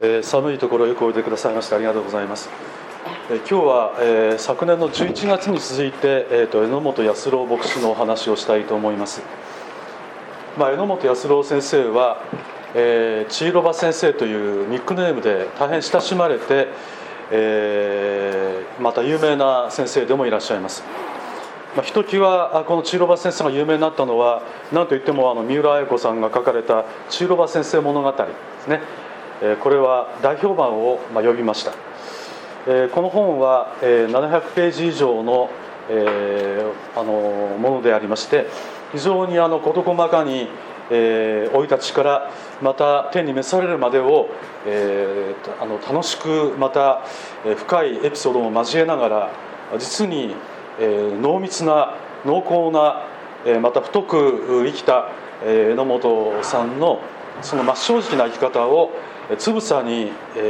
寒いところよくおいでくださいましてありがとうございます。今日は、昨年の11月に続いて、榎本康郎牧師のお話をしたいと思います。榎本康郎先生は、千尋場先生というニックネームで大変親しまれて、また有名な先生でもいらっしゃいます。ひときわこの千尋場先生が有名になったのは何といっても三浦綾子さんが書かれた千尋場先生物語ですね。これは大評判を呼びました。この本は700ページ以上のものでありまして、非常に事細かに生い立ちからまた天に召されるまでを楽しくまた深いエピソードも交えながら実に濃密な濃厚なまた太く生きた榎本さんのその真っ正直な生き方をつぶさに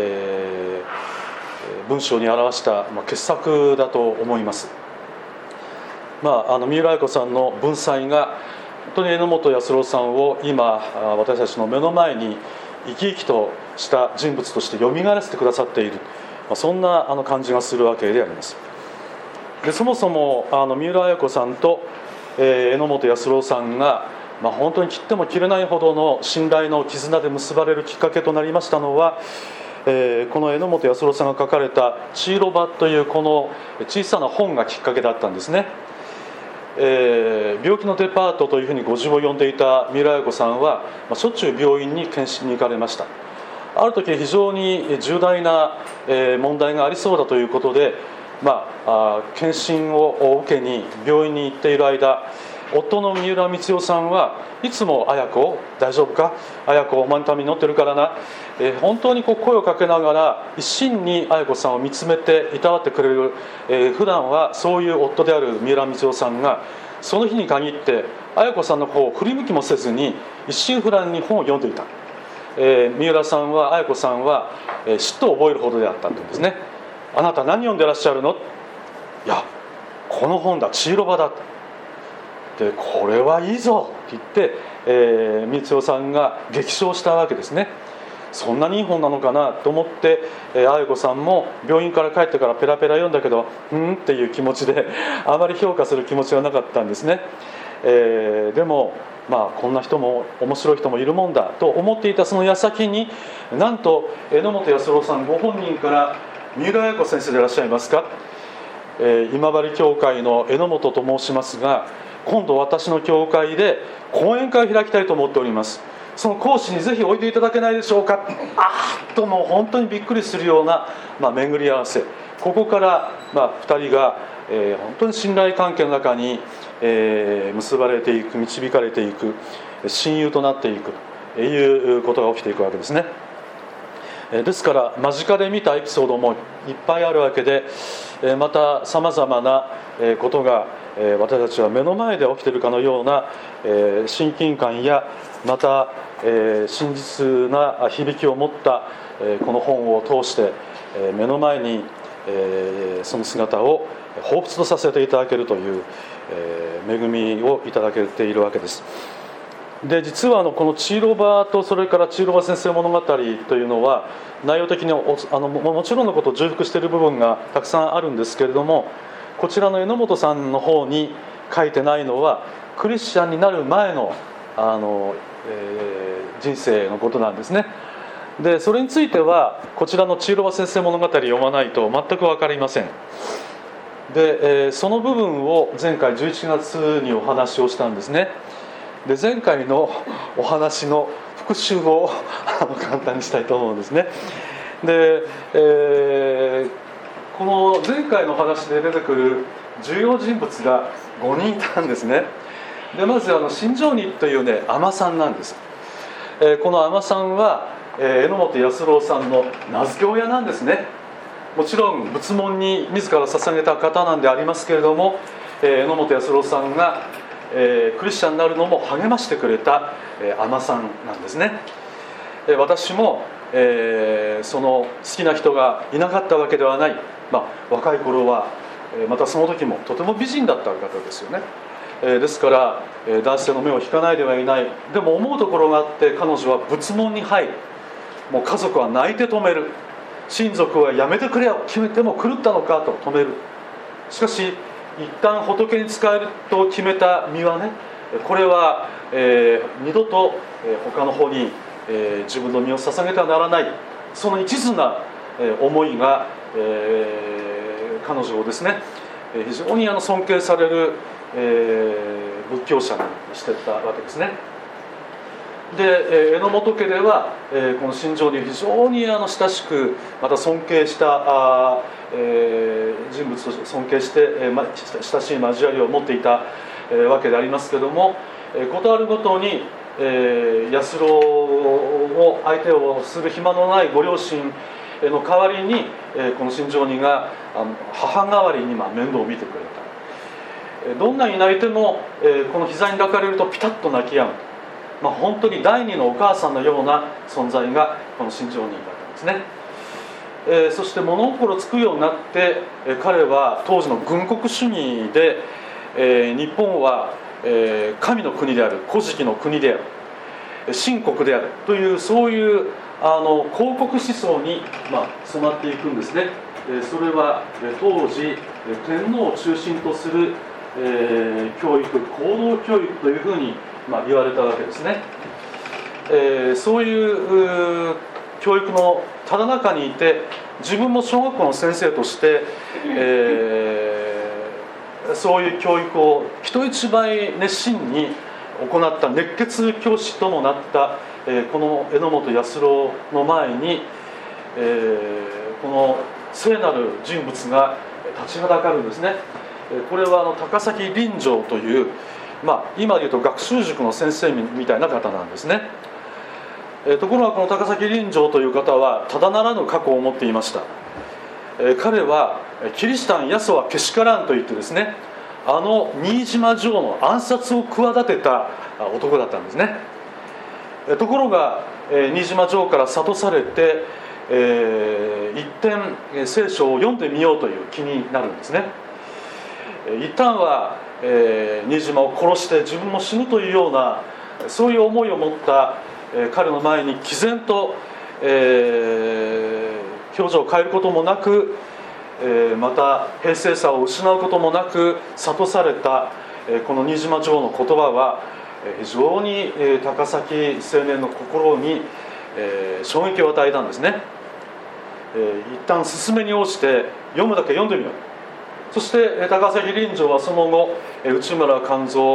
文章に表した傑作だと思います。三浦綾子さんの文才が本当に榎本康郎さんを今私たちの目の前に生き生きとした人物としてよみがえらせてくださっている、そんな感じがするわけであります。でそもそも三浦綾子さんと榎本康郎さんが本当に切っても切れないほどの信頼の絆で結ばれるきっかけとなりましたのは、この榎本康郎さんが書かれた「千尋場」というこの小さな本がきっかけだったんですね。病気のデパートというふうにご自分を呼んでいた三浦綾子さんはしょっちゅう病院に検診に行かれました。ある時非常に重大な問題がありそうだということで、検診を受けに病院に行っている間、夫の三浦光代さんはいつも綾子大丈夫か、綾子お前のために祈ってるからな、本当に声をかけながら一心に綾子さんを見つめていたわってくれる、普段はそういう夫である三浦光代さんがその日に限って綾子さんの方を振り向きもせずに一心不乱に本を読んでいた。三浦さんは綾子さんは嫉妬を覚えるほどであったというんですね。あなた何読んでらっしゃるの？いやこの本だ、千尋場だ。でこれはいいぞって言って、光代さんが激賞したわけですね。そんなにいい本なのかなと思って、綾子さんも病院から帰ってからペラペラ読んだけどっていう気持ちであまり評価する気持ちはなかったんですね。でもこんな人も面白い人もいるもんだと思っていたその矢先に、なんと榎本康郎さんご本人から「三浦綾子先生でいらっしゃいますか？今治教会の榎本と申しますが、今度私の教会で講演会を開きたいと思っております。その講師にぜひおいでいただけないでしょうか？ともう本当にびっくりするような、巡り合わせ。ここから、2人が、本当に信頼関係の中に、結ばれていく、導かれていく、親友となっていくということが起きていくわけですね。ですから間近で見たエピソードもいっぱいあるわけで、またさまざまなことが私たちは目の前で起きているかのような親近感や、また真実な響きを持ったこの本を通して目の前にその姿を彷彿とさせていただけるという恵みをいただけているわけです。で実はこの千尋場とそれから千尋場先生物語というのは内容的にもちろんのことを重複している部分がたくさんあるんですけれども、こちらの榎本さんの方に書いてないのはクリスチャンになる前の人生のことなんですね。でそれについてはこちらの千尋場先生物語を読まないと全く分かりません。で、その部分を前回11月にお話をしたんですね。で前回のお話の復習を簡単にしたいと思うんですね。で、この前回の話で出てくる重要人物が5人いたんですね。でまず新庄にというね尼さんなんです。この尼さんは榎本康郎さんの名付け親なんですね。もちろん仏門に自ら捧げた方なんでありますけれども、榎本康郎さんがクリスチャンになるのも励ましてくれた尼さんなんですね。私もその好きな人がいなかったわけではない、若い頃はまたその時もとても美人だった方ですよね。ですから男性の目を引かないではいない。でも思うところがあって彼女は仏門に入る。 もう家族は泣いて止める。親族はやめてくれよ、決めても狂ったのかと止める。しかし一旦仏に仕えると決めた身はね、これは、二度と、他の方に、自分の身を捧げてはならない、その一途な、思いが、彼女をですね、非常に尊敬される、仏教者にしていったわけですね。で、榎本家では、この心情に非常に親しく、また尊敬した人物と尊敬して、親しい交わりを持っていた、わけでありますけれども、事あるごとに、安郎を相手をする暇のないご両親の代わりに、この心情人が母代わりに面倒を見てくれた。どんなに泣いても、この膝に抱かれるとピタッと泣き止む。本当に第二のお母さんのような存在がこの心情人だったんですね。そして物心つくようになって、彼は当時の軍国主義で、日本は、神の国である、古事記の国である、神国であるという、そういう皇国思想に、染まっていくんですね。それは当時天皇を中心とする、教育、行動教育というふうに言われたわけですね。そういう教育のただ中にいて、自分も小学校の先生として、そういう教育を人一倍熱心に行った熱血教師ともなった、この榎本安郎の前に、この聖なる人物が立ちはだかるんですね。これは高崎林城という、今でいうと学習塾の先生みたいな方なんですね。ところがこの高崎林城という方はただならぬ過去を持っていました。彼はキリシタンヤソワけしからんといってですね、新島城の暗殺を企てた男だったんですね。ところが新島城から諭されて、一転聖書を読んでみようという気になるんですね。一旦は、新島を殺して自分も死ぬというような、そういう思いを持った、彼の前に毅然と、表情を変えることもなく、また平静さを失うこともなく諭された、この新島城の言葉は非常に、高崎青年の心に、衝撃を与えたんですね。一旦勧めに応じて読むだけ読んでみよう。そして高崎林城はその後内村勘三、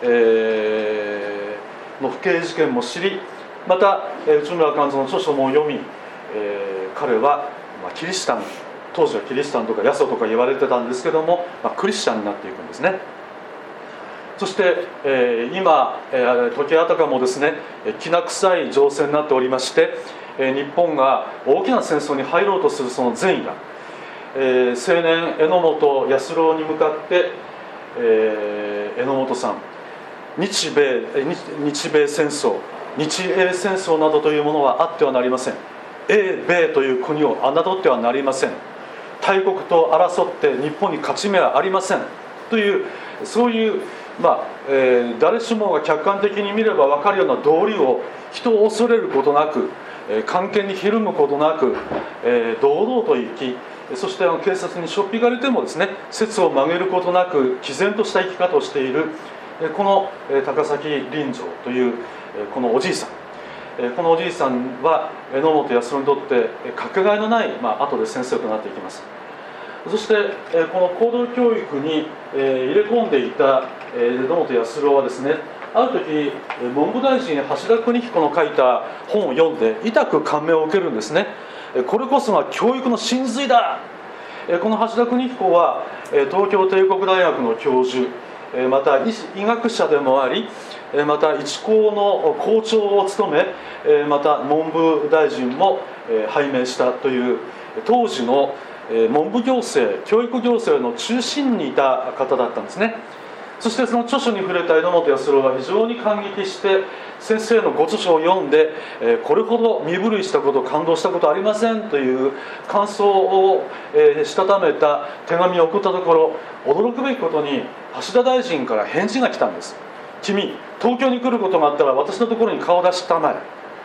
の不敬事件も知り、また内村勘三の著書も読み、彼はキリシタン、当時はキリシタンとかヤソとか言われてたんですけども、クリスチャンになっていくんですね。そして、今時あたかもですね、きな臭い情勢になっておりまして、日本が大きな戦争に入ろうとするその前夜、青年榎本安郎に向かって、榎本さん、日米戦争、日英戦争などというものはあってはなりません。英米という国を侮ってはなりません。大国と争って日本に勝ち目はありませんという、そういう、誰しもが客観的に見れば分かるような道理を、人を恐れることなく、官権にひるむことなく、堂々と生き、そして警察にしょっぴかれてもですね、節を曲げることなく毅然とした生き方をしている、この高崎林城というこのおじいさん、このおじいさんは榎本安郎にとってかけがえのない、後で先生となっていきます。そしてこの行動教育に入れ込んでいた榎本安郎はですね、ある時文部大臣橋田邦彦の書いた本を読んで痛く感銘を受けるんですね。これこそが教育の真髄だ。この橋田邦彦は東京帝国大学の教授、また医学者でもあり、また一高の校長を務め、また文部大臣も拝命したという、当時の文部行政、教育行政の中心にいた方だったんですね。そしてその著書に触れた榎本安郎は非常に感激して、先生のご著書を読んで、これほど身震いしたこと、感動したことありませんという感想をしたためた手紙を送ったところ、驚くべきことに橋田大臣から返事が来たんです。君、東京に来ることがあったら私のところに顔を出したまえ。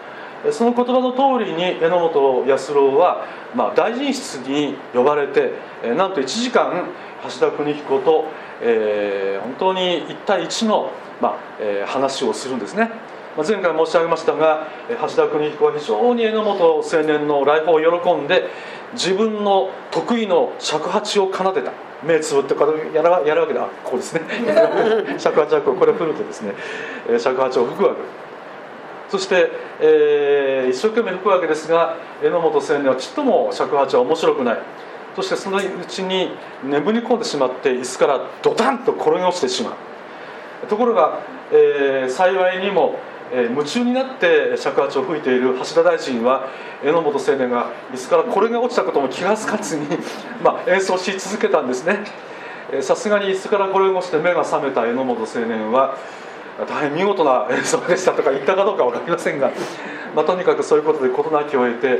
その言葉の通りに榎本安郎は、大臣室に呼ばれて、なんと1時間橋田邦彦と、本当に1対1の、話をするんですね。前回申し上げましたが、橋田邦彦は非常に榎本青年の来訪を喜んで、自分の得意の尺八を奏でた。目つぶってこれやるわけだ。こうですね尺八はこれを振るとですね、尺八を吹くわけです。そして、一生懸命吹くわけですが、榎本青年はちっとも尺八は面白くない。そしてそのうちに眠り込んでしまって、椅子からドタンと転げ落ちてしまう。ところが、幸いにも、夢中になって尺八を吹いている橋田大臣は、榎本青年が椅子から転げ落ちたことも気がつかずに演奏し続けたんですね。さすがに椅子から転げ落ちて目が覚めた榎本青年は、大変見事な演奏でしたとか言ったかどうか分かりませんが、とにかくそういうことで事なきを得て、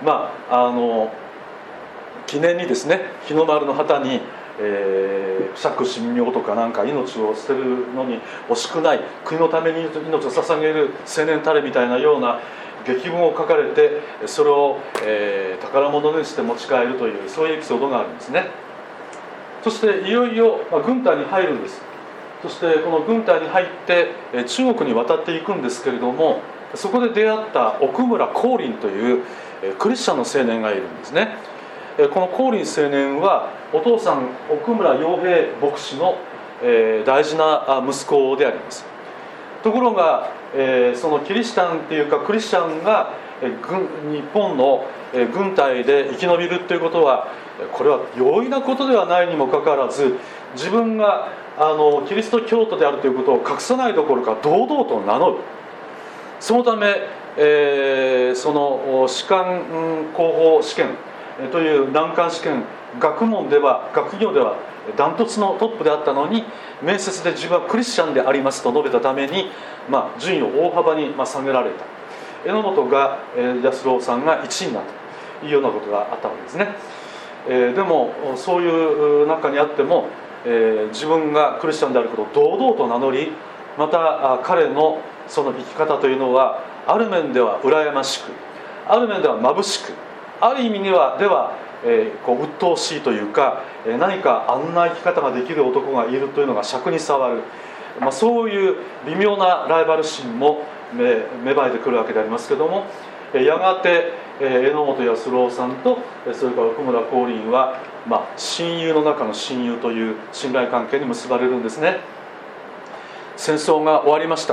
記念にですね、日の丸の旗に、不釈神明とかなんか命を捨てるのに惜しくない、国のために命を捧げる青年たれみたいなような劇文を書かれて、それを、宝物にして持ち帰るという、そういうエピソードがあるんですね。そしていよいよ、軍隊に入るんです。そしてこの軍隊に入って中国に渡っていくんですけれども、そこで出会った奥村光琳というクリスチャンの青年がいるんですね。この光琳青年はお父さん奥村洋平牧師の大事な息子であります。ところがそのキリシタンっていうかクリスチャンが日本の軍隊で生き延びるということは、これは容易なことではないにもかかわらず、自分がキリスト教徒であるということを隠さないどころか堂々と名乗る。そのため、その士官候補試験という難関試験、学業ではダントツのトップであったのに、面接で自分はクリスチャンでありますと述べたために、順位を大幅に下げられた。榎本が安郎さんが1位になったというようなことがあったわけですね。でもそういう中にあっても、自分がクリスチャンであることを堂々と名乗り、また彼のその生き方というのは、ある面では羨ましく、ある面では眩しく、ある意味では鬱陶しいというか、何かあんな生き方ができる男がいるというのが癪に障る、そういう微妙なライバル心も芽生えてくるわけでありますけども、やがて榎本安郎さんとそれから奥村光琳は、親友の中の親友という信頼関係に結ばれるんですね。戦争が終わりました。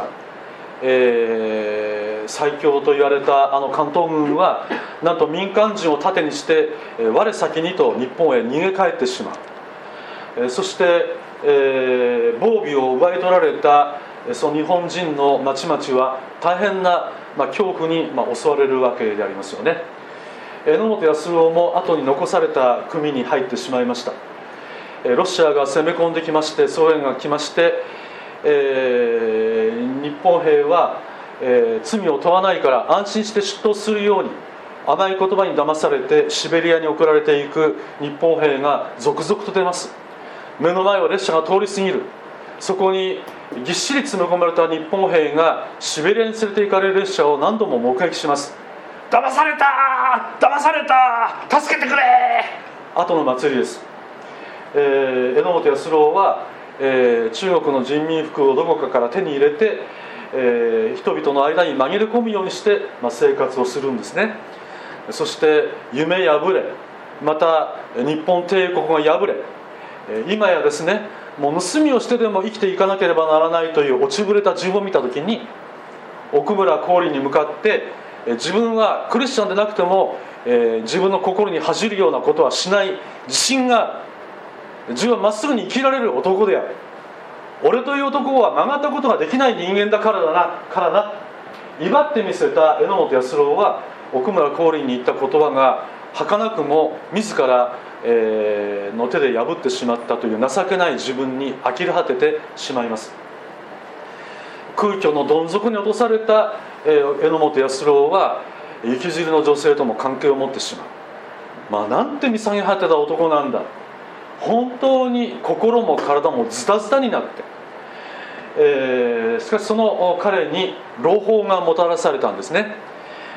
最強と言われた関東軍は、なんと民間人を盾にして我先にと日本へ逃げ帰ってしまう。そして、防備を奪い取られたその日本人の町々は大変な恐怖に襲われるわけでありますよね。榎本安郎も後に残された組に入ってしまいました。ロシアが攻め込んできまして、ソ連が来まして、日本兵は、罪を問わないから安心して出頭するように、甘い言葉に騙されてシベリアに送られていく日本兵が続々と出ます。目の前を列車が通り過ぎる。そこにぎっしり詰め込まれた日本兵がシベリアに連れて行かれる列車を何度も目撃します。騙された、騙された、助けてくれ。後の祭りです。榎本安郎は、中国の人民服をどこかから手に入れて、人々の間に紛れ込むようにして、生活をするんですね。そして夢破れ、また日本帝国が破れ、今やですね、もう盗みをしてでも生きていかなければならないという落ちぶれた自分を見たときに、奥村光琳に向かって自分はクリスチャンでなくても、自分の心に恥じるようなことはしない自信がある。自分はまっすぐに生きられる男である。俺という男は曲がったことができない人間だからな、威張ってみせた榎本安郎は奥村光琳に言った言葉が儚くも自らの手で破ってしまったという情けない自分に呆れ果ててしまいます。空虚のどん底に落とされた榎本安郎は雪尻の女性とも関係を持ってしまう。なんて見下げ果てた男なんだ。本当に心も体もズタズタになって、しかしその彼に朗報がもたらされたんですね。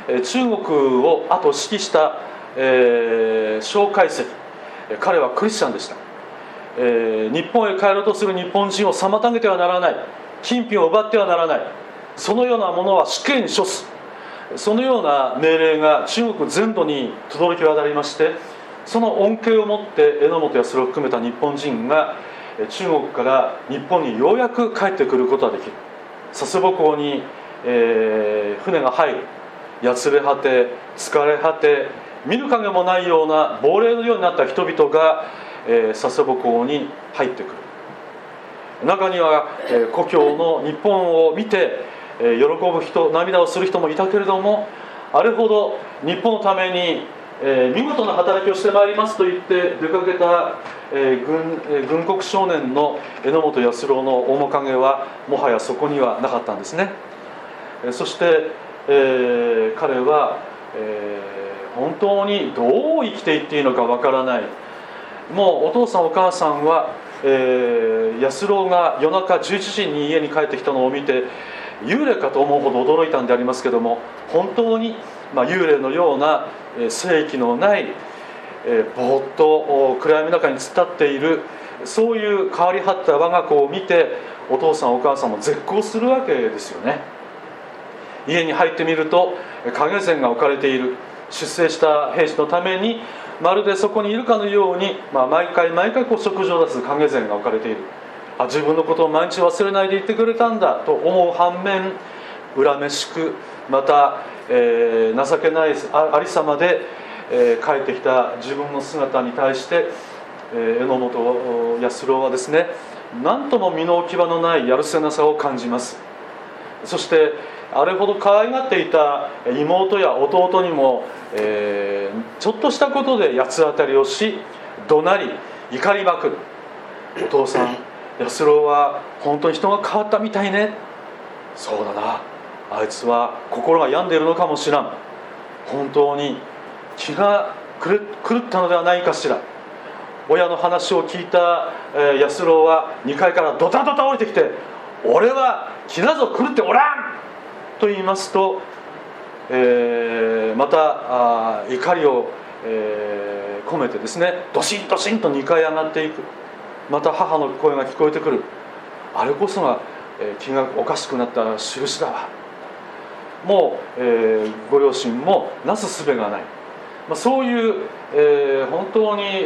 中国を後を指揮した、蒋介石、彼はクリスチャンでした。日本へ帰ろうとする日本人を妨げてはならない、金品を奪ってはならない、そのようなものは死刑に処す、そのような命令が中国全土に轟き渡りまして、その恩恵をもって榎本康郎を含めた日本人が中国から日本にようやく帰ってくることができる。佐世保港に、船が入る。やつれ果て、疲れ果て、見る影もないような亡霊のようになった人々が、佐世保港に入ってくる。中には、故郷の日本を見て、喜ぶ人、涙をする人もいたけれども、あれほど日本のために、見事な働きをしてまいりますと言って出かけた、軍国少年の榎本康郎の面影はもはやそこにはなかったんですね。そして、彼は、本当にどう生きていっていいのかわからない。もうお父さんお母さんは、康郎が夜中11時に家に帰ってきたのを見て幽霊かと思うほど驚いたんでありますけども、本当に、幽霊のような生気のない、ぼーっと暗闇の中に突っ立っている、そういう変わり果った我が子を見てお父さんお母さんも絶好するわけですよね。家に入ってみると影膳が置かれている。出征した兵士のためにまるでそこにいるかのように、毎回こう食事を出す影膳が置かれている。自分のことを毎日忘れないでいてくれたんだと思う反面、恨めしく、また、情けないありさまで、帰ってきた自分の姿に対して、榎本康郎はですね、何とも身の置き場のないやるせなさを感じます。そしてあれほど可愛がっていた妹や弟にも、ちょっとしたことで八つ当たりをし、怒鳴り怒りまくる。お父さん康郎は本当に人が変わったみたいね。そうだな、あいつは心が病んでいるのかもしらん。本当に気が狂ったのではないかしら。親の話を聞いた康郎は2階からドタドタ降りてきて、俺は気なぞ狂っておらんと言いますと、また怒りを、込めてですね、ドシンドシンと2階上がっていく。また母の声が聞こえてくる。あれこそが、気がおかしくなった印だわ。もう、ご両親もなすすべがない、そういう、本当に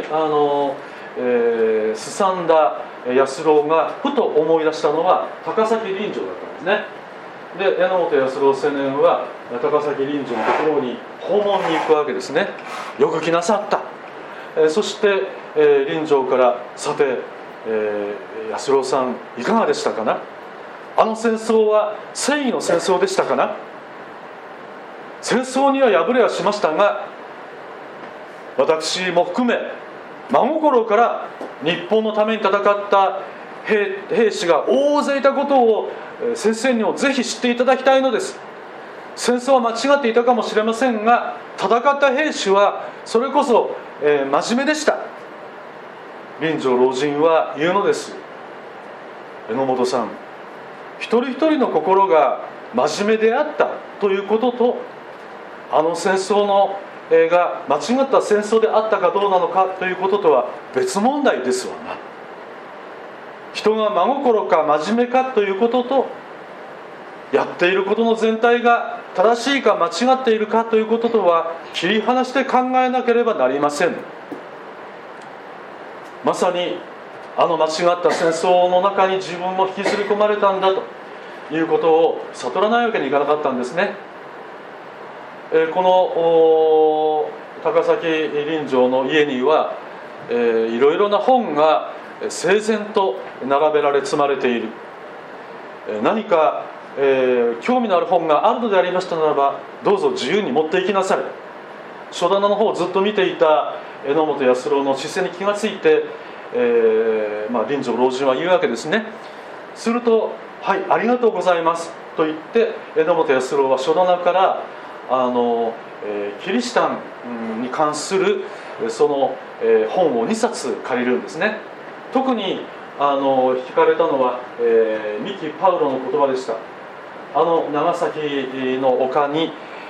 すさんだ康郎がふと思い出したのは高崎臨場だったんですね。で榎本康郎青年は高崎臨場のところに訪問に行くわけですね。よく来なさった。そして、臨場からさて、康郎さんいかがでしたかな。あの戦争は正義の戦争でしたかな。戦争には敗れはしましたが、私も含め真心から日本のために戦った兵士が大勢いたことを先生にもぜひ知っていただきたいのです。戦争は間違っていたかもしれませんが、戦った兵士はそれこそ、真面目でした。臨場老人は言うのです。榎本さん、一人一人の心が真面目であったということと、あの戦争のが間違った戦争であったかどうなのかということとは別問題ですわな。人が真心か真面目かということと、やっていることの全体が正しいか間違っているかということとは切り離して考えなければなりません。まさにあの間違った戦争の中に自分も引きずり込まれたんだということを悟らないわけにいかなかったんですね。この高崎臨場の家にはいろいろな本が整然と並べられ積まれている。何か、興味のある本があるのでありましたならば、どうぞ自由に持っていきなされ。書棚の方をずっと見ていた榎本康郎の視線に気がついて、臨場老人は言うわけですね。すると、はい、ありがとうございますと言って榎本康郎は書棚からキリシタンに関するその本を2冊借りるんですね。特に惹かれたのは三木パウロの言葉でした。長崎の丘に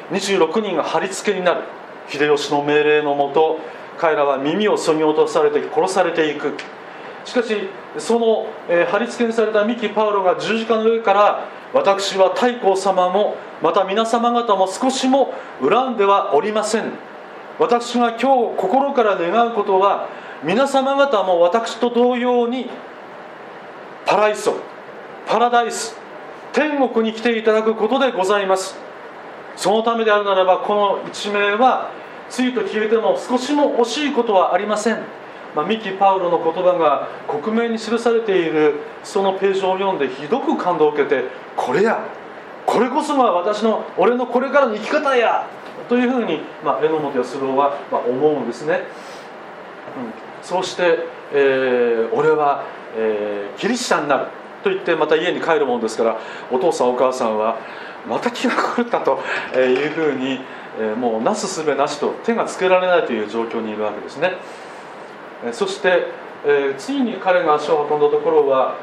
26人が貼り付けになる。秀吉の命令のもと、彼らは耳をそぎ落とされて殺されていく。しかしその、貼り付けにされた三木パウロが十字架の上から、私は太閤様もまた皆様方も少しも恨んではおりません。私が今日心から願うことは、皆様方も私と同様にパラダイス、天国に来ていただくことでございます。そのためであるならば、この一命はついと消えても少しも惜しいことはありません。三木パウロの言葉が克明に記されているそのページを読んでひどく感動を受けて、これこそが俺のこれからの生き方やというふうに、榎本安郎は思うんですね。そうして、俺は、キリシタンになると言ってまた家に帰るものですから、お父さんお母さんはまた気が狂ったというふうに、もうなすすべなしと手がつけられないという状況にいるわけですね。そして、ついに彼が足を運んだところは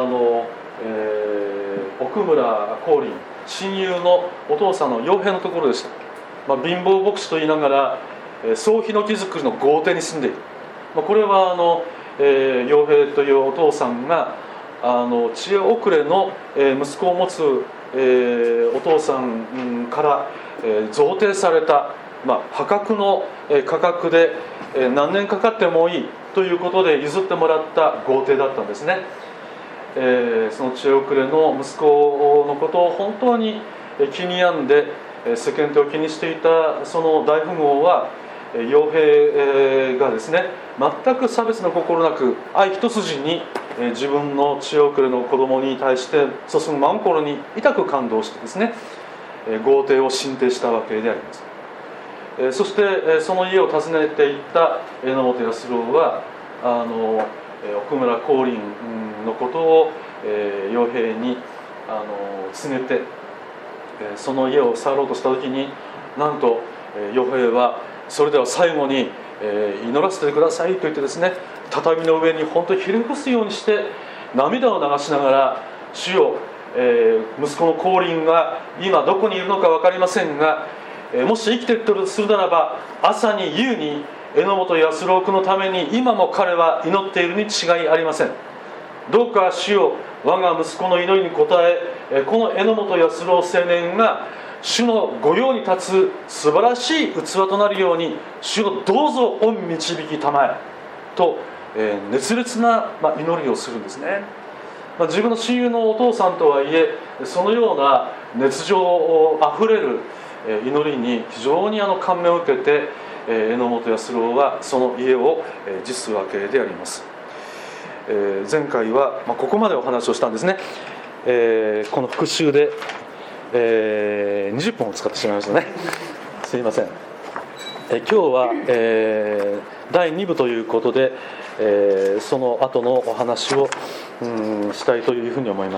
奥村光琳、親友のお父さんの傭兵のところでした。貧乏牧師と言いながら総ヒノキ作りの豪邸に住んでいる。これは傭兵というお父さんが知恵遅れの息子を持つお父さんから贈呈された破格の価格で何年かかってもいいということで譲ってもらった豪邸だったんですね。その知恵遅れの息子のことを本当に気に病んで世間体を気にしていたその大富豪は、傭兵がですね、全く差別の心なく愛一筋に自分の知恵遅れの子供に対して注ぐ真心に痛く感動してですね、豪邸を進呈したわけであります。そしてその家を訪ねていった榎本安郎は奥村光琳のことを傭兵に告げて、その家を去ろうとした時に、なんと傭兵はそれでは最後に祈らせてくださいと言ってですね、畳の上に本当にひれ伏すようにして涙を流しながら、主よ、息子の光琳が今どこにいるのか分かりませんが、もし生きているとするならば、朝に夕に榎本安郎君のために今も彼は祈っているに違いありません。どうか主よ、我が息子の祈りに応え、この榎本安郎青年が主の御用に立つ素晴らしい器となるように、主をどうぞ御導きたまえと、熱烈な祈りをするんですね。自分の親友のお父さんとはいえ、そのような熱情あふれる祈りに非常に感銘を受けて、榎本安郎はその家を辞すわけであります。前回はここまでお話をしたんですね。この復習で、20分を使ってしまいましたね。すいません。今日は、第2部ということで、その後のお話をしたいというふうに思います。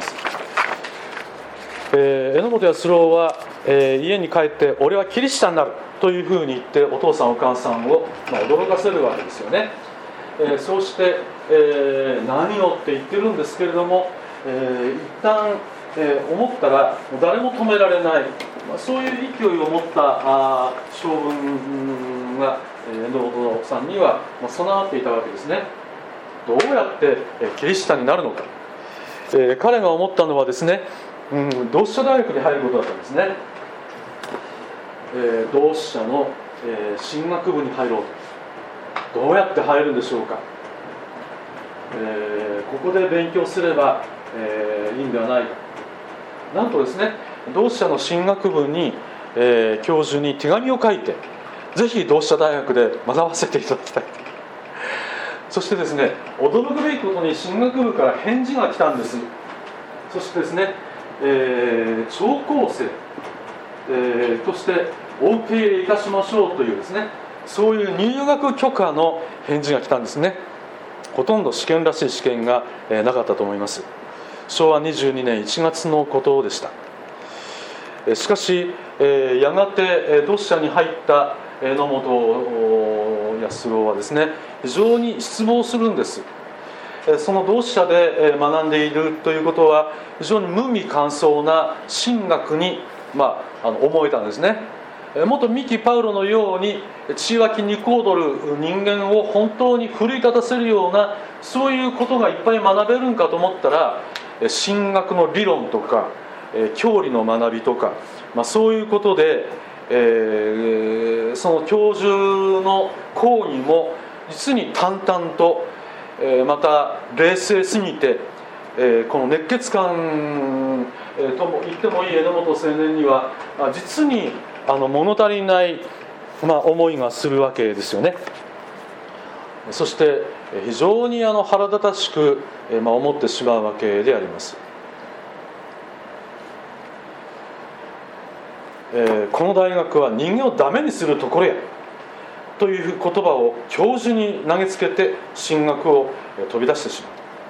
榎本安郎は、家に帰って俺はキリシタンになるというふうに言ってお父さんお母さんを、驚かせるわけですよね。そうして、何をって言ってるんですけれども、一旦、思ったら誰も止められない、そういう勢いを持った将軍が榎本さんには備わっていたわけですね。どうやってキリシタンになるのか、彼が思ったのはですね、同志社大学に入ることだったんですね。同志社の神学部に入ろうと。どうやって入るんでしょうか。ここで勉強すれば、いいんではないか。なんとですね、同志社の神学部に、教授に手紙を書いて、ぜひ同志社大学で学ばせていただきたい。そしてですね、驚くべきことに神学部から返事が来たんです。そしてですね、聴講生、としてお受け入れいたしましょうというですね、そういう入学許可の返事が来たんですね。ほとんど試験らしい試験がなかったと思います。昭和22年1月のことでした。しかしやがて同志社に入った榎本安郎はですね、非常に失望するんです。その同志社で学んでいるということは、非常に無味乾燥な神学に思えたんですね。 元三木パウロのように血湧き肉躍る人間を本当に奮い立たせるような、そういうことがいっぱい学べるんかと思ったら、神学の理論とか教理の学びとか、そういうことで、その教授の講義も実に淡々と、また冷静すぎて、この熱血感、とも言ってもいい榎本青年には実に物足りない、思いがするわけですよね。そして非常に腹立たしく、思ってしまうわけであります。この大学は人間をダメにするところやという言葉を教授に投げつけて神学部を飛び出してし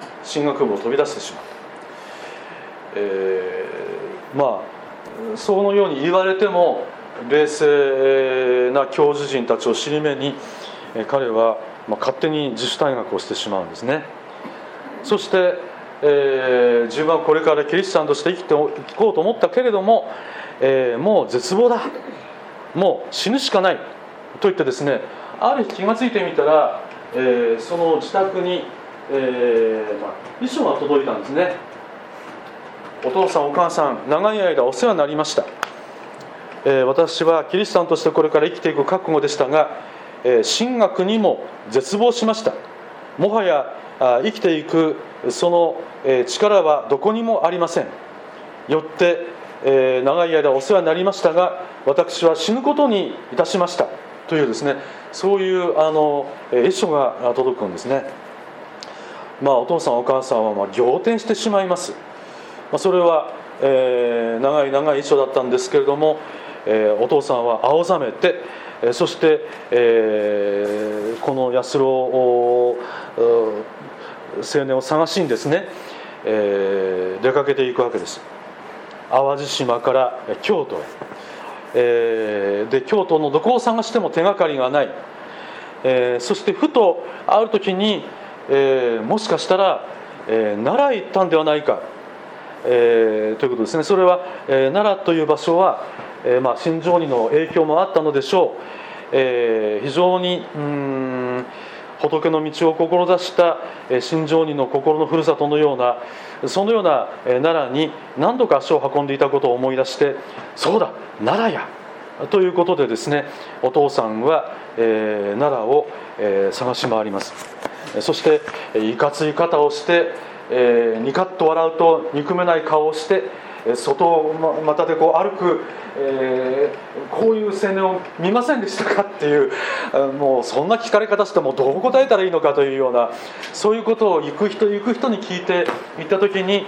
まう。そのように言われても冷静な教授陣たちを尻目に、彼は勝手に自主退学をしてしまうんですね。そして、自分はこれからキリシタンとして生きていこうと思ったけれども、もう絶望だ、もう死ぬしかないと言ってですね、ある日気がついてみたら、その自宅に、遺書が届いたんですね。お父さんお母さん、長い間お世話になりました。私はキリシタンとしてこれから生きていく覚悟でしたが、神学にも絶望しました。もはや生きていくその力はどこにもありません。よって長い間お世話になりましたが、私は死ぬことにいたしましたというですね、そういう遺書が届くんですね。お父さんお母さんは仰天してしまいます。それは、長い遺書だったんですけれども、お父さんは青ざめて、そして、この安郎青年を探しにですね、出かけていくわけです。淡路島から京都へ、で京都のどこを探しても手がかりがない、そしてふとある時に、もしかしたら、奈良へ行ったんではないか、ということですね。それは、奈良という場所は、新庄尼の影響もあったのでしょう。非常に仏の道を志した新庄尼の心のふるさとのような、そのような奈良に何度か足を運んでいたことを思い出して、そうだ奈良やということでですね、お父さんは、奈良を、探し回ります。そしていかつい肩をして、ニカッと笑うと憎めない顔をして、外を股でこう歩く、こういう青年を見ませんでしたかっていう、もうそんな聞かれ方してもどう答えたらいいのかというような、そういうことを行く人に聞いて行った時に、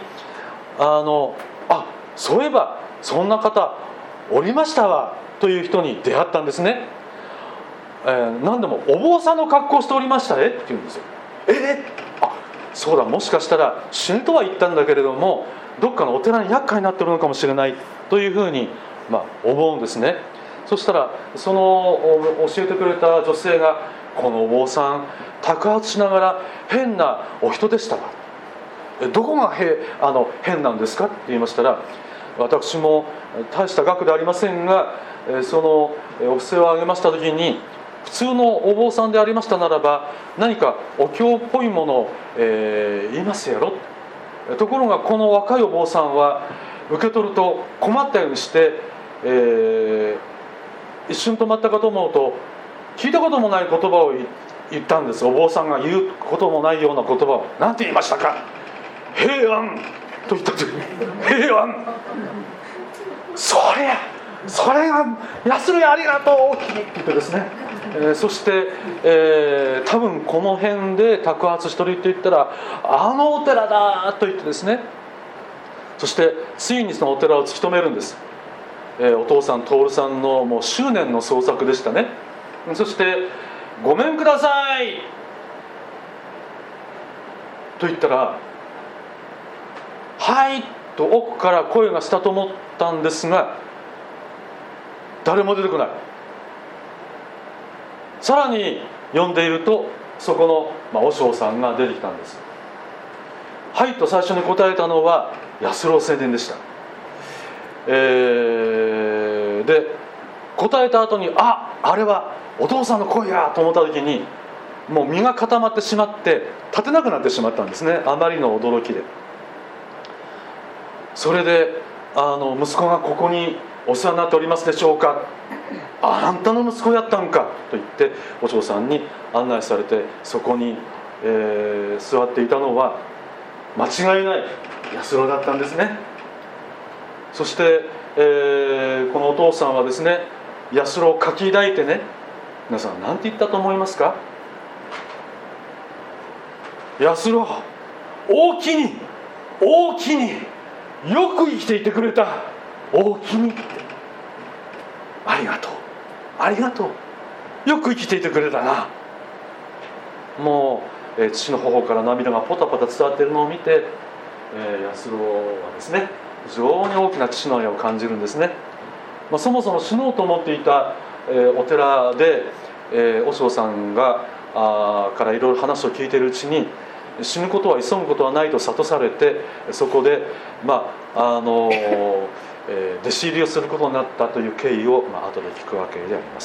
そういえばそんな方おりましたわという人に出会ったんですね。何でもお坊さんの格好をしておりましたって言うんですよ。そうだ、もしかしたら死ぬとは言ったんだけれども、どっかのお寺に厄介になっているのかもしれないというふうに、思うんですね。そしたらその教えてくれた女性が、このお坊さん托鉢しながら変なお人でしたわ。どこが変なんですかって言いましたら、私も大した額でありませんが、そのお布施をあげました時に、普通のお坊さんでありましたならば何かお経っぽいものを、言いますやろ。ところがこの若いお坊さんは受け取ると困ったようにして、一瞬止まったかと思うと、聞いたこともない言葉を言ったんです。お坊さんが言うこともないような言葉を。何て言いましたか。平安と言った時に、平安、それが安るやありがとうって言ってですね、そして、多分この辺で托鉢一人と言ったらあのお寺だと言ってですね、そしてついにそのお寺を突き止めるんです。お父さん徹さんのもう執念の創作でしたね。そしてごめんくださいと言ったら、はいと奥から声がしたと思ったんですが、誰も出てこない。さらに呼んでいると、そこの、和尚さんが出てきたんです。はいと最初に答えたのは安郎青年でした。で答えた後に、あれはお父さんの声やと思った時に、もう身が固まってしまって立てなくなってしまったんですね。あまりの驚きで。それで息子がここにお世話になっておりますでしょうか、あんたの息子やったんかと言ってお嬢さんに案内されて、そこに、座っていたのは間違いない安郎だったんですね。そして、このお父さんはですね、安郎を書き抱いてね、皆さん何て言ったと思いますか？安郎、大きに大きによく生きていてくれた、大きにって、ありがとうありがとう、よく生きていてくれたな。もう、父の頬から涙がポタポタ伝わっているのを見て、安郎はですね、非常に大きな父の愛を感じるんですね。そもそも死のうと思っていた、お寺で、和尚さんがからいろいろ話を聞いているうちに、死ぬことは急ぐことはないと諭されて、そこで、弟子入りをすることになったという経緯を、後で聞くわけであります。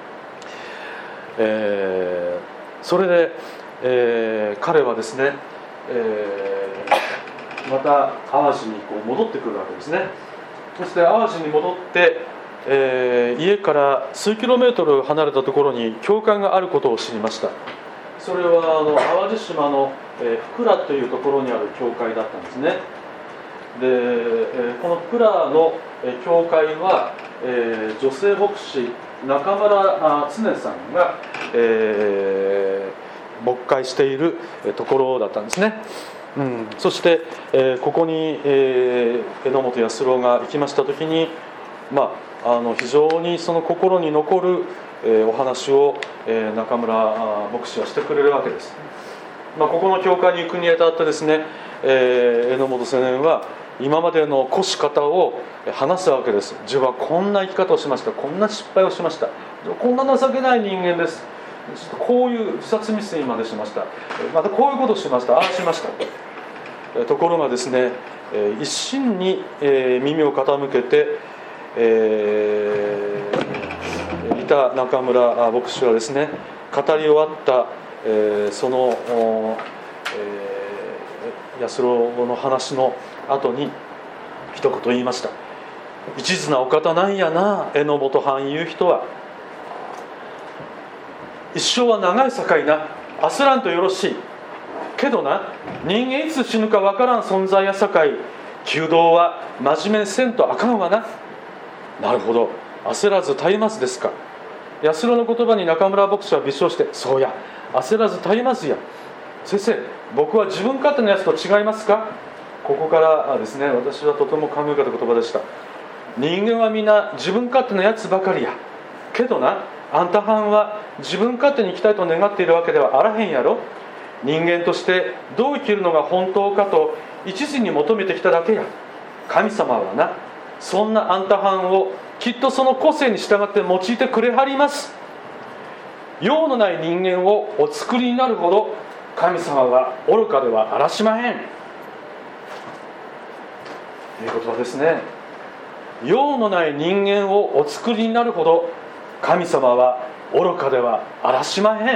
それで、彼はですね、また淡路に戻ってくるわけですね。そして淡路に戻って、家から数キロメートル離れたところに教会があることを知りました。それは淡路島の福良というところにある教会だったんですね。で、この福良の教会は、女性牧師中村常さんが、牧会しているところだったんですね。そして、ここに、榎本安郎が行きました時に、非常にその心に残る、お話を、中村牧師はしてくれるわけです。ここの教会に行くにあたってですね、榎本青年は今までの越し方を話すわけです。自分はこんな生き方をしました、こんな失敗をしました、こんな情けない人間です、こういう自殺未遂までしました、またこういうことをしました、ああしました。ところがですね、一心に耳を傾けていた中村牧師はですね、語り終わったその安郎の話の後に一言言いました。一途なお方なんやな、榎本藩いう人は。一生は長いさかいな、焦らんとよろしいけどな、人間いつ死ぬかわからん存在やさかい、求道は真面目にせんとあかんわな。なるほど、焦らず絶えますですか。安郎の言葉に中村牧師は微笑して、そうや、焦らず絶えますや。先生、僕は自分勝手なやつと違いますか。ここからですね、私はとても感銘深い言葉でした。人間はみんな自分勝手なやつばかりやけどな、あんたはんは自分勝手に生きたいと願っているわけではあらへんやろ。人間としてどう生きるのが本当かと一途に求めてきただけや。神様はな、そんなあんたはんをきっとその個性に従って用いてくれはります。用のない人間をお作りになるほど神様は愚かではあらしまへん。という言葉ですね。用のない人間をお作りになるほど神様は愚かではあらしまへん。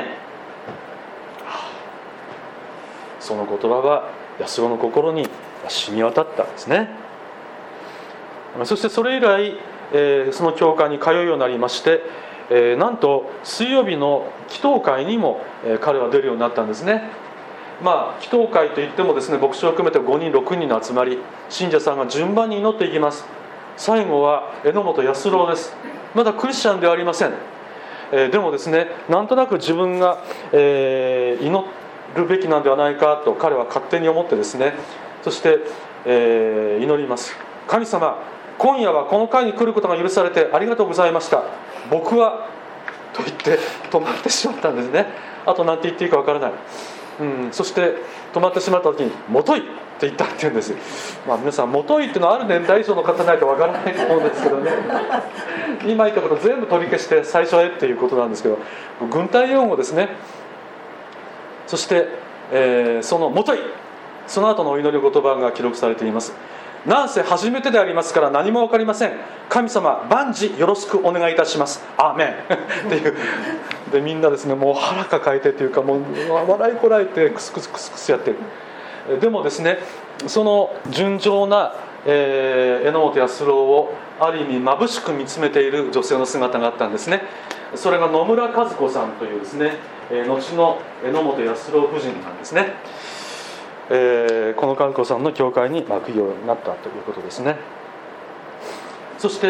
その言葉は安郎の心に染み渡ったんですね。そしてそれ以来、その教会に通うようになりまして、なんと水曜日の祈祷会にも、彼は出るようになったんですね。祈祷会といってもですね、牧師を含めて5人6人の集まり、信者さんが順番に祈っていきます。最後は榎本安郎です。まだクリスチャンではありません。でもですね、なんとなく自分が、祈るべきなんではないかと彼は勝手に思ってですね、そして、祈ります。神様、今夜はこの会に来ることが許されてありがとうございました。僕はと言って止まってしまったんですね。あと何て言っていいかわからない。そして止まってしまった時にもといって言ったっていうんです。皆さんもといっていうのはある年代以上の方ないとわからないと思うんですけどね。今言ったこと全部取り消して最初へっていうことなんですけど、軍隊用語ですね。そして、そのもとい、その後のお祈り言葉が記録されています。 なんせ初めてでありますから何も分かりません。神様万事よろしくお願いいたします。アーメンっていうで、みんなですね、もう腹抱えてというか、もう笑いこらえてクスクスクスクスやってる。でもですね、その純情な、榎本安郎をある意味眩しく見つめている女性の姿があったんですね。それが野村和子さんというですね、後の榎本安郎夫人なんですね。この和子さんの教会に行くようになったということですね。そして、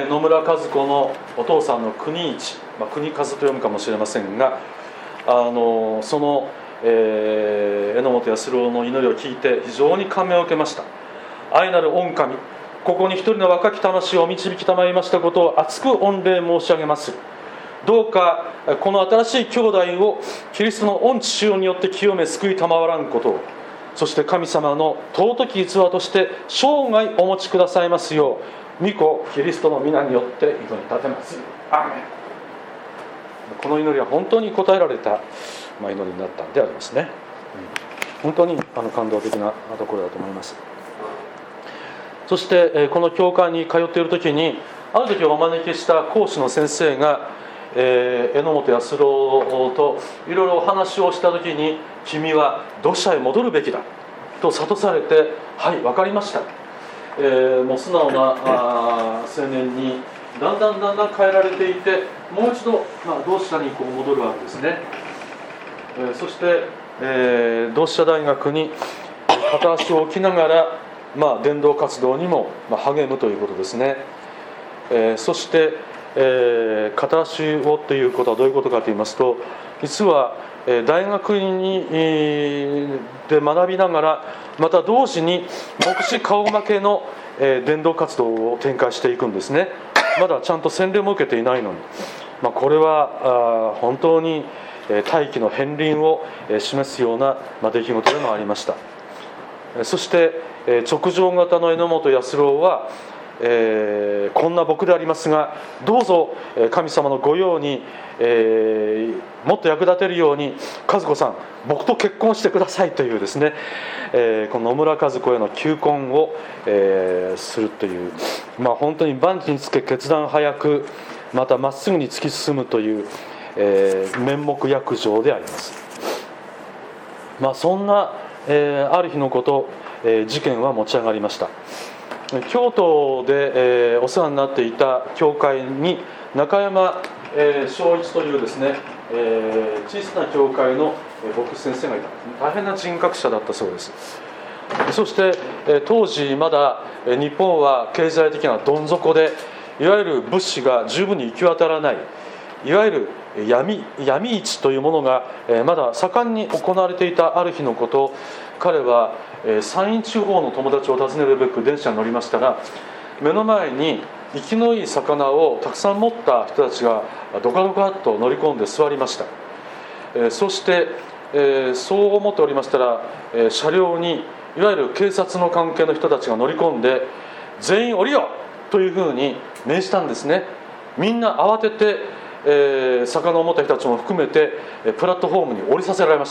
野村和子のお父さんの国一、国和と読むかもしれませんが、その、榎本安郎の祈りを聞いて非常に感銘を受けました。愛なる御神、ここに一人の若き魂をお導きたまいましたことを厚く御礼申し上げます。どうかこの新しい兄弟をキリストの御血潮によって清め救いたまわらんことを、そして神様の尊き器として生涯お持ちくださいますよう、御子キリストの皆によって祈り立てます。アーメン。この祈りは本当に応えられた祈りになったんでありますね。本当に感動的なところだと思います。そしてこの教会に通っている時に、ある時お招きした講師の先生が榎本安郎といろいろお話をした時に、君は土砂へ戻るべきだと諭されて、はい、分かりました、もう素直な青年にだんだん変えられていて、もう一度、同志社に戻るわけですね。そして、同志社大学に片足を置きながら、伝道活動にも励むということですね。そして、片足をということはどういうことかと言いますと、実は大学にで学びながら、また同時に牧師顔負けの伝道活動を展開していくんですね。まだちゃんと洗礼も受けていないのに、これは本当に大気の片鱗を示すような出来事でもありました。そして直情型の榎本安郎は、こんな僕でありますが、どうぞ神様の御用に、もっと役立てるように和子さん僕と結婚してくださいというですね、この野村和子への求婚を、するという、本当に万事につけ決断早く、またまっすぐに突き進むという、面目躍上であります。そんな、ある日のこと、事件は持ち上がりました。京都で、お世話になっていた教会に中山、正一というですね、小さな教会の牧師先生がいたんですね。大変な人格者だったそうです。そして、当時まだ日本は経済的などん底で、いわゆる物資が十分に行き渡らない、いわゆる闇市というものがまだ盛んに行われていたある日のこと、彼は山陰地方の友達を訪ねるべく電車に乗りましたら、目の前に生きのいい魚をたくさん持った人たちがドカドカっと乗り込んで座りました。そして、そう思っておりましたら、車両にいわゆる警察の関係の人たちが乗り込んで、全員降りよというふうに命じたんですね。みんな慌てて、魚を持った人たちも含めてプラットフォームに降りさせられました。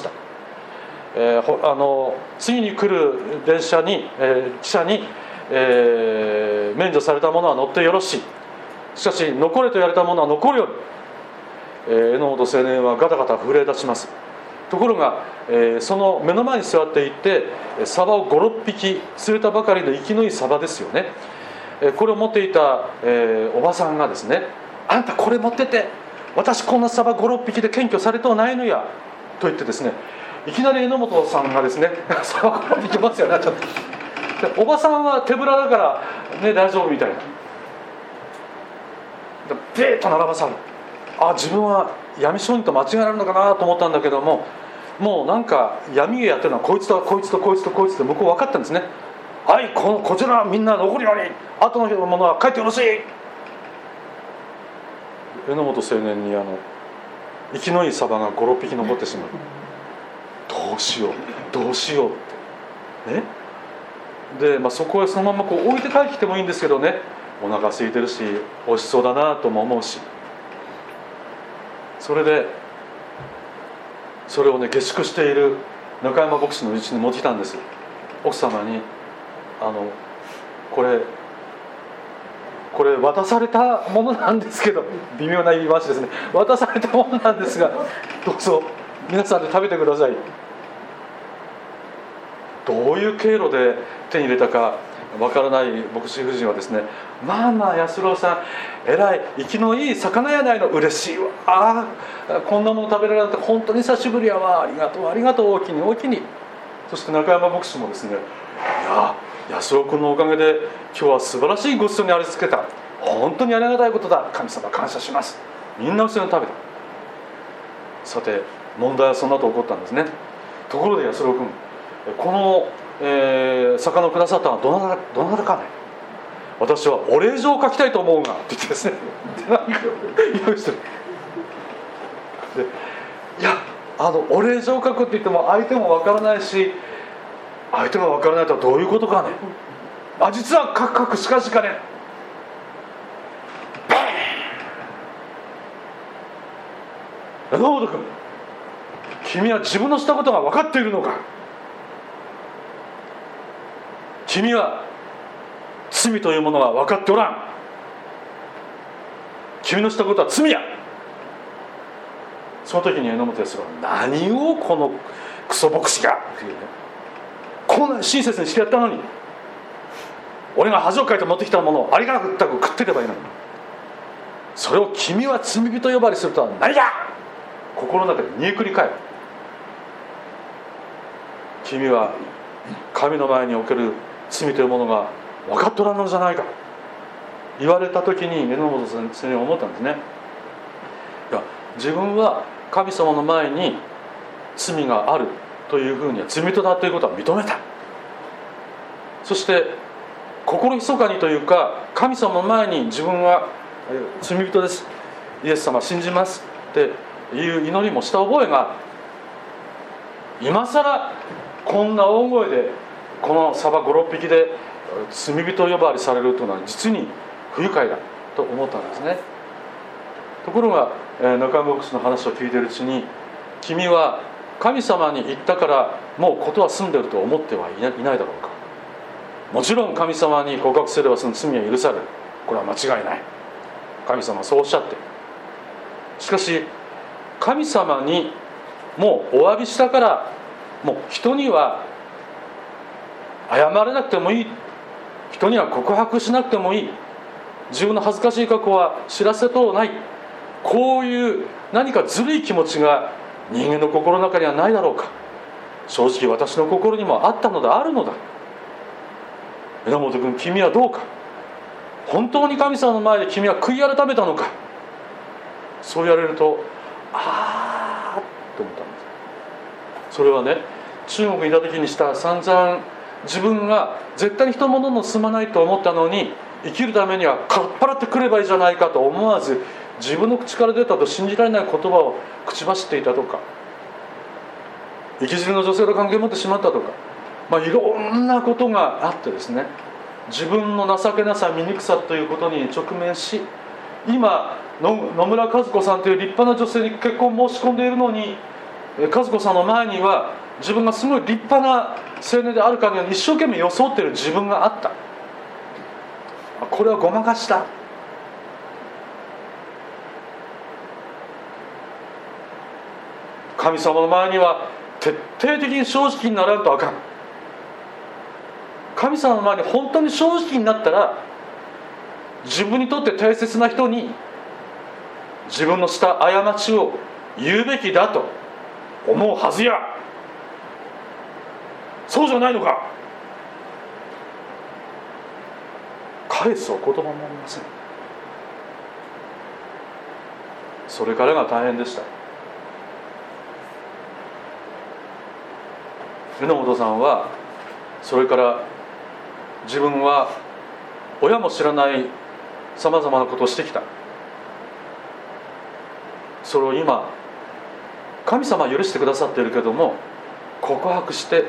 次に来る電車に、汽車に、免除されたものは乗ってよろしい、しかし残れと言われたものは残るように、榎本青年はガタガタ震え出します。ところが、その目の前に座っていて、サバを 5,6 匹釣れたばかりの生きのいいサバですよね。これを持っていた、おばさんがですね、あんたこれ持ってて、私こんなサバ 5,6 匹で検挙されとうないのやと言ってですね、いきなり榎本さんがですね、サバ5,6 匹ますよね、ちょっとおばさんは手ぶらだから、ね、大丈夫みたいな。ピーッと並ばされる。自分は闇商人と間違えられるのかなと思ったんだけども、もうなんか闇芸やってるのはこいつとこいつとこいつとこいつって向こう分かったんですね。はい、こちらみんな残るように、後のものは帰ってよろしい。榎本青年に生きのいいサバが 5,6 匹残ってしまう。どうしようってね。で、そこへそのまま置いて帰ってきてもいいんですけどね、お腹空いてるし美味しそうだなとも思うし、それでそれをね、下宿している中山牧師の家に持ってきたんです。奥様にこれ渡されたものなんですけど、微妙な言い回しですね。渡されたものなんですが、どうぞ皆さんで食べてください。どういう経路で手に入れたかわからない牧師夫人はですね、まあまあ安郎さん偉い、生きのいい魚やないの、嬉しいわ、ああこんなもの食べられるなんて本当に久しぶりやわ、ありがとうありがとう、大きに大きに。そして中山牧師もですね、いや安郎君のおかげで今日は素晴らしいごちそうにありつけた、本当にありがたいことだ、神様感謝します。みんな一緒に食べた。さて問題はその後起こったんですね。ところで安郎君、この、魚をくださったのはどなたかね。私はお礼状を書きたいと思うがって言ってですね用意してる。でいやお礼状を書くって言っても相手もわからないし、相手がわからないとはどういうことかね。実は書くしかしかね、榎本君、君は自分のしたことが分かっているのか。君は罪というものが分かっておらん。君のしたことは罪や。その時に榎本康郎は、何をこのクソ牧師がっていうね、こんなに親切にしてやったのに、俺が恥をかいて持ってきたものをありがたく食ってればいいのに、それを君は罪人呼ばわりするとは何だ。心の中で煮えくり返る。君は神の前における罪というものが分かっとらんのじゃないか、言われた時に榎本先生は思ったんですね。いや、自分は神様の前に罪があるというふうには、罪人だということは認めた。そして心密かにというか、神様の前に自分は罪人です、イエス様信じますっていう祈りもした覚えがある。今さらこんな大声でこのサバ 5,6 匹で罪人呼ばわりされるというのは実に不愉快だと思ったんですね。ところが中山牧師の話を聞いているうちに、君は神様に言ったからもう事は済んでいると思ってはいないだろうか。もちろん神様に告白すればその罪は許される、これは間違いない。神様はそうおっしゃって、しかし神様にもうお詫びしたから、もう人には謝らなくてもいい、人には告白しなくてもいい、自分の恥ずかしい過去は知らせとうない、こういう何かずるい気持ちが人間の心の中にはないだろうか。正直私の心にもあったのだ、あるのだ。榎本君、君はどうか。本当に神様の前で君は悔い改めたのか。そう言われると、あーと思ったんです。それはね、中国にいた時にした散々自分が絶対に人物の進まないと思ったのに、生きるためにはかっぱらってくればいいじゃないかと思わず、自分の口から出たと信じられない言葉を口走っていたとか、生き死にの女性と関係を持ってしまったとか、いろんなことがあってですね、自分の情けなさ、醜さということに直面し、今野村和子さんという立派な女性に結婚申し込んでいるのに、和子さんの前には自分がすごい立派な青年であるかのように一生懸命装っている自分があった。これはごまかした。神様の前には徹底的に正直にならんとあかん。神様の前に本当に正直になったら、自分にとって大切な人に自分のした過ちを言うべきだと思うはずや。そうじゃないのか。返すお言葉もありません。それからが大変でした。榎本さんはそれから自分は親も知らないさまざまなことをしてきた。それを今神様は許してくださっているけども、告白して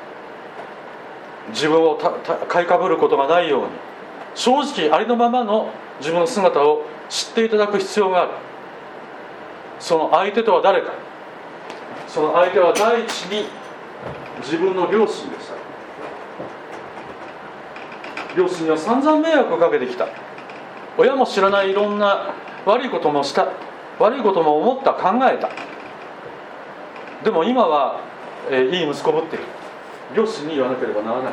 自分を買いかぶることがないように、正直ありのままの自分の姿を知っていただく必要がある。その相手とは誰か。その相手は第一に自分の両親でした。 両親には散々迷惑をかけてきた。親も知らないいろんな悪いこともした、悪いことも思った、考えた。でも今はいい息子ぶっている。両親に言わなければならない。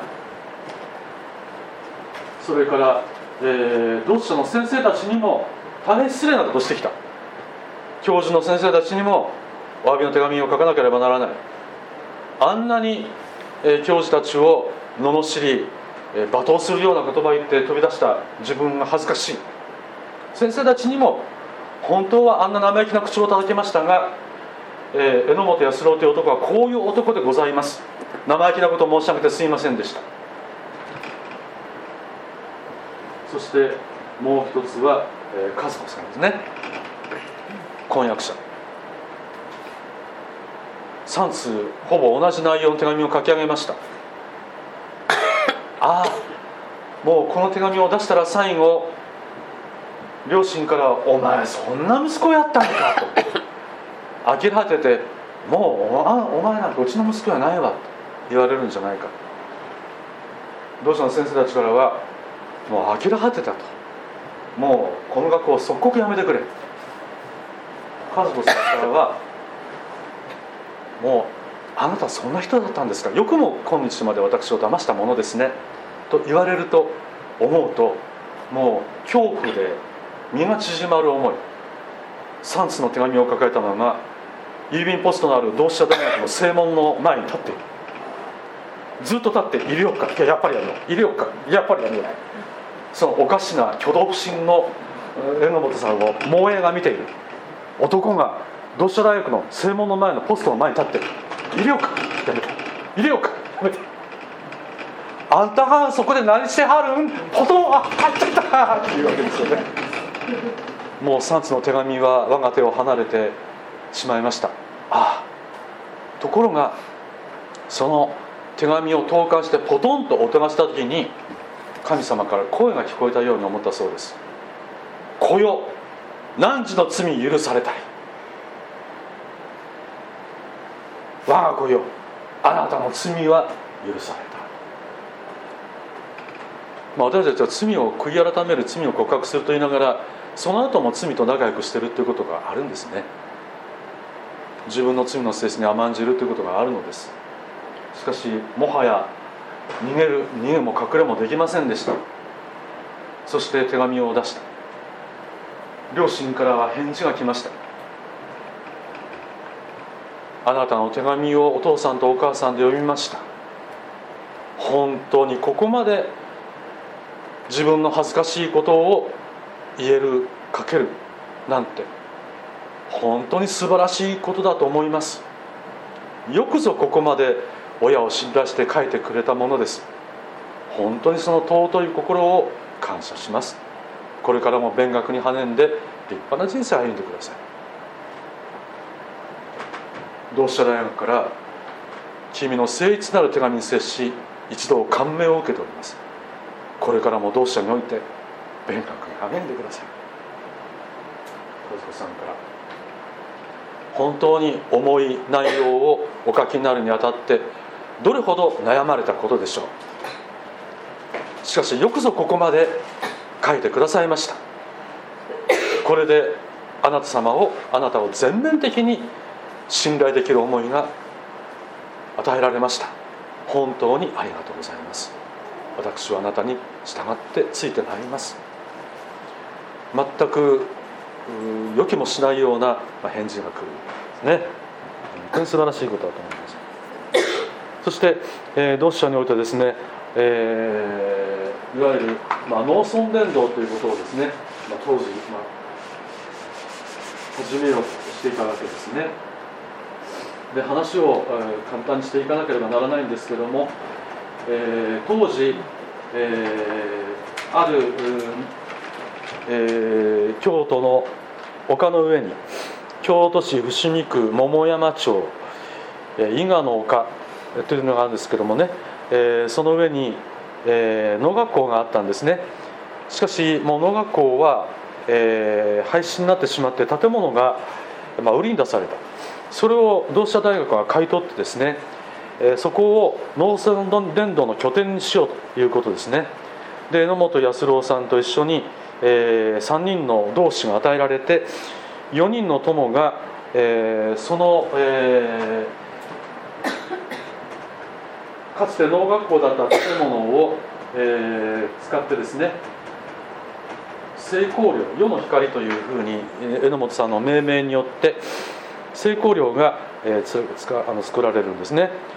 それから、同志社の先生たちにも大変失礼なことをしてきた。教授の先生たちにもお詫びの手紙を書かなければならない。あんなに、教授たちを罵り、罵倒するような言葉を言って飛び出した自分が恥ずかしい。先生たちにも本当はあんな生意気な口を叩きましたが、榎本安郎という男はこういう男でございます、生意気なことを申し上げてすいませんでした。そしてもう一つは、和子さんですね。婚約者3通ほぼ同じ内容の手紙を書き上げました。ああ、もうこの手紙を出したら最後、両親から「お前そんな息子やったんか」と呆れ果てて「もうお前なんかうちの息子やないわ」と言われるんじゃないか。同志の先生たちからは「もう呆れ果てた」と「もうこの学校を即刻やめてくれ」。和子さんからは「もうあなたそんな人だったんですか、よくも今日まで私を騙したものですね」と言われると思うと、もう恐怖で身が縮まる思い。3通の手紙を抱えたまま郵便ポストのある同志社大学の正門の前に立っている。ずっと立って「いるよっか、いややっぱりやめよう、いるよっか、やっぱりやめよう」。そのおかしな挙動不審の榎本さんを盲映が見ている。男が同志社大学の正門の前のポストの前に立ってる。いるよっか、やめて、いるよっか、やめて、あんたがそこで何してはるん、ポトン、あ、入っちゃったっていうわけですよね。もう3通の手紙は我が手を離れてしまいました。ところがその手紙を投函してポトンと音がした時に、神様から声が聞こえたように思ったそうです。子よ、汝の罪許されたり、我が子よ、あなたの罪は許された。私たちは罪を悔い改める、罪を告白すると言いながら、その後も罪と仲良くしているということがあるんですね。自分の罪の性質に甘んじるということがあるのです。しかしもはや逃げも隠れもできませんでした。そして手紙を出した。両親からは返事が来ました。あなたの手紙をお父さんとお母さんで読みました。本当にここまで自分の恥ずかしいことを言える、書けるなんて本当に素晴らしいことだと思います。よくぞここまで親を信頼して書いてくれたものです。本当にその尊い心を感謝します。これからも勉学に励んで立派な人生を歩んでください。同志社大学から君の誠実なる手紙に接し、一度感銘を受けております。これからも同志社において勉学に励んでください。和子さんから本当に重い内容をお書きになるにあたってどれほど悩まれたことでしょう。しかしよくぞここまで書いてくださいました。これであなたを全面的に信頼できる思いが与えられました。本当にありがとうございます。私はあなたに従ってついてまいります。全く予期もしないような返事が来るね。本当に素晴らしいことだと思います。そして、同志社においてですね、いわゆる、農村伝道ということをですね、当時、始めようとしていたわけですね。で、話を、簡単にしていかなければならないんですけども、当時、ある、京都の丘の上に、京都市伏見区桃山町伊賀の丘というのがあるんですけどもね、その上に、農学校があったんですね。しかしもう農学校は、廃止になってしまって建物が、売りに出された。それを同志社大学が買い取ってですね、そこを農村伝道の拠点にしようということですね。 で榎本安郎さんと一緒に、3人の同志が与えられて、4人の友が、その、かつて農学校だった建物を、使ってですね、成功寮、世の光というふうに榎本さんの命名によって成功寮が作られるんですね。